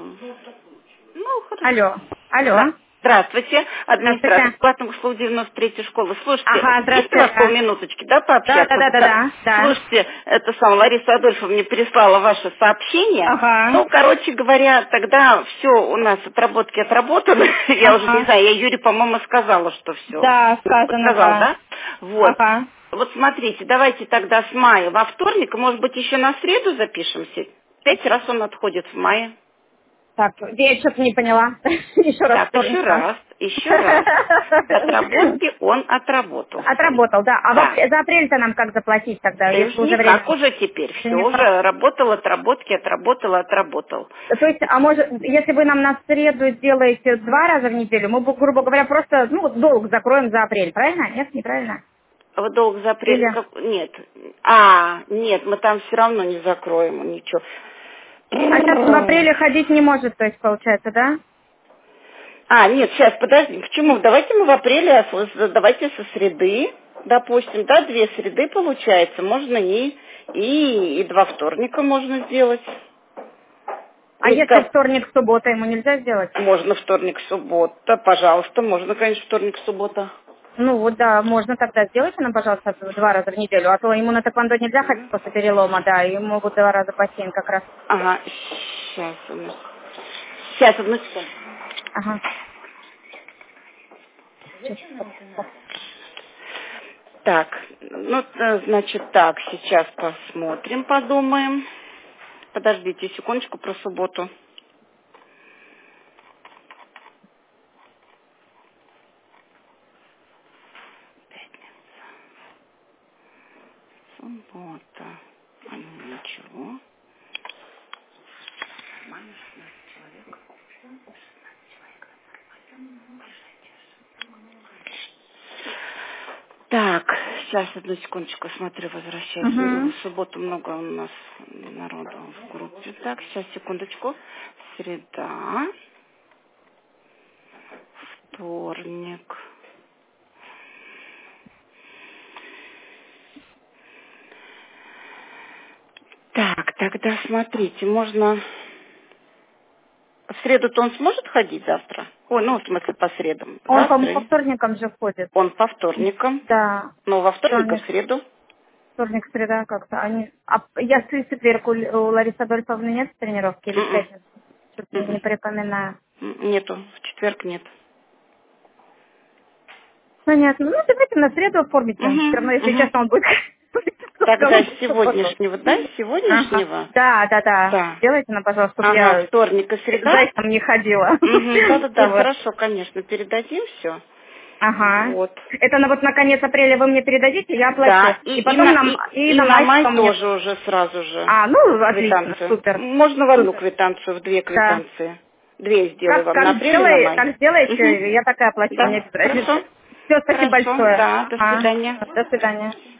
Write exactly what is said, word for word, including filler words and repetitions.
Ну, хорошо. Алло. Да. Алло. Здравствуйте, администратор Здравствуйте. платных услуг девяносто третьей школы. Слушайте, Ага, есть у вас здравствуйте. полминуточки, да, Да, да, пообщаться? да, да, Да. да, да. Слушайте, это сам Лариса Адольфовна мне переслала ваше сообщение. Ага. Ну, короче говоря, тогда все у нас отработки отработаны. Я уже не Ага. знаю, я Юре, по-моему, сказала, что все. Да, сказано, Сказал, да. да? Вот. Ага. Вот смотрите, давайте тогда с мая во вторник, может быть, еще на среду запишемся. Пять раз он отходит в мае. Так, я что-то не поняла. Еще раз Так, еще вторник, да. раз, еще раз. Отработки он отработал свои. Отработал, да. А в Да. ап- за апрель-то нам как заплатить тогда, Да уж если уже никак время? уже теперь. Все Никак. уже работал, отработки, отработал, отработал. То есть, а может, если вы нам на среду сделаете два раза в неделю, мы, грубо говоря, просто, ну, вот долг закроем за апрель, правильно? Нет, неправильно? А вы долг запрет... Или... как- Нет. А, нет, мы там все равно не закроем ничего. А сейчас в апреле ходить не может, то есть, получается, да? А, нет, сейчас, подожди, почему? Давайте мы в апреле, а с- давайте со среды, допустим, да, две среды получается, можно и, и, и два вторника можно сделать. А Ну, если как, вторник, суббота ему нельзя сделать? можно вторник, суббота, пожалуйста, можно, конечно, вторник, суббота. Ну вот, да, можно тогда сделайте нам, пожалуйста, два раза в неделю, а то ему на тэквондо нельзя ходить после перелома, да, и могут два раза бассейн как раз. Ага, сейчас, сейчас, одну секунду. Ага. Так, ну, э, значит, так, сейчас посмотрим, подумаем. Подождите секундочку про субботу. Суббота. А, ну, ничего. Нормально, шестнадцать человек. Так, сейчас, одну секундочку, смотрю, возвращаюсь. Угу. В субботу много у нас народу в группе. Так, сейчас, секундочку. Среда, вторник. Так, тогда смотрите, можно... В среду-то он сможет ходить завтра? Ой, ну, в смысле, по средам. Он, по-моему, Завтра? по вторникам же ходит. Он по вторникам. Да, Ну, во вторник и в вторник, среду. вторник, среда как-то. Они... А если в четверг у, Л- у Ларисы Адольфовны нет тренировки или в М-м, пятницу? Что-то не м-м. припоминаю. М, Нету, в четверг нет. Понятно. Ну, давайте на среду оформите. Все равно, Угу, если угу. честно, он будет... Тогда с в субботу. сегодняшнего, да, с Ага. сегодняшнего? Да, да, да. Да. Сделайте нам, пожалуйста, чтобы Ага, я вторник и к среда? зайцам не ходила. Угу, да-да-да, Вот. хорошо, конечно, передадим все. Ага. Вот. Это на вот на конец апреля вы мне передадите, я оплачу. Да, и, И и, потом на, нам и, и и на на май май потом мне. тоже уже сразу же А, ну отлично, квитанцию. супер. Можно в одну Супер. квитанцию, в две Да. квитанции. Две сделаю Как, вам, на как апрель и на сделай, май. как сделаете, Угу. я такая оплачу, Да, мне без хорошо. разницы. Все, спасибо Хорошо, большое. да, до Ага. свидания. До свидания.